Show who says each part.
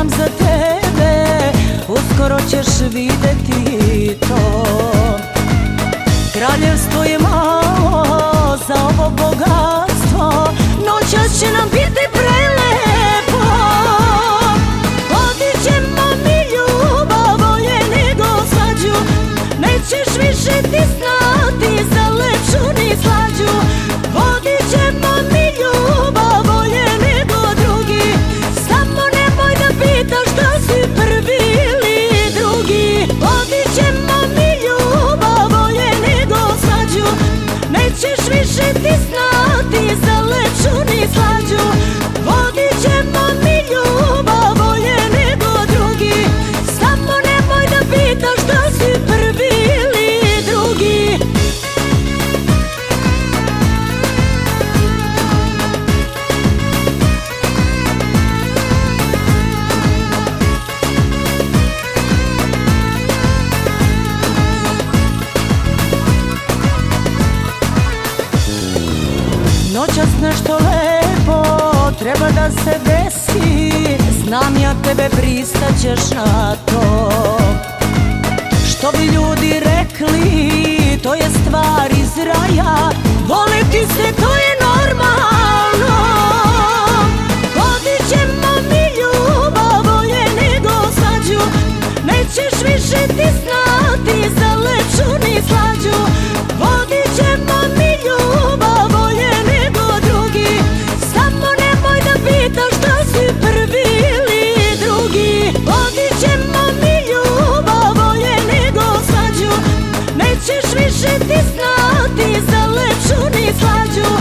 Speaker 1: imam za tebe, uskoro ćeš videti to. Kraljevstvo je malo za ovo bogatstvo, noćas će nam biti prelepo. Vodit ćemo mi ljubav, bolje nego svađu, nećeš više ti znati za lepšu ni slađu. Vodit ćemo mi ljubav, bolje nego drugi, samo nemoj da pitaš da si prvi ili drugi. Vodit ćemo mi ljubav, bolje nego svađu, nećeš više ti znati za lepšu ni slađu. Vodit ćemo mi ljubav, bolje nego drugi, samo nemoj da pitaš da si prvi ili drugi. Noćas nešto lepo treba da se desi, znam ja tebe, pristaćeš na to. Što bi ljudi rekli, to je stvar iz raja, voliti se to je normalno. Vodit ćemo mi ljubav, bolje nego svađu, nećeš više ti znati za lepšu ni slađu. Vodit ćemo mi ljubav, bolje nego drugi, samo nemoj da pitaš da si prvi ili drugi. Vodit ćemo mi ljubav, bolje nego svađu, nećeš više ti znati za lepšu ni slađu.